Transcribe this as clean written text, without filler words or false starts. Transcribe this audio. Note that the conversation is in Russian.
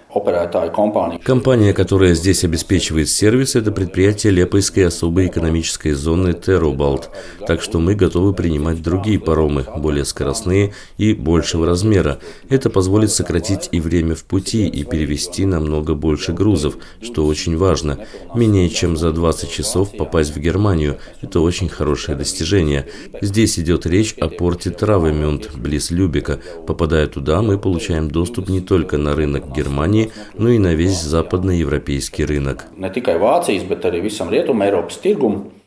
Компания, которая здесь обеспечивает сервис, это предприятие Лепойской особой экономической зоны Терубалт. Так что мы готовы принимать другие паромы, более скоростные и большего размера. Это позволит сократить и время в пути, и перевезти намного больше грузов, что очень важно. Менее чем за 20 часов попасть в Германию – это очень хорошее достижение. Здесь идет речь о порте Травемюнд, близ Любека. Попадая туда, мы получаем доступ не только на рынок Германии, но и на весь западноевропейский рынок.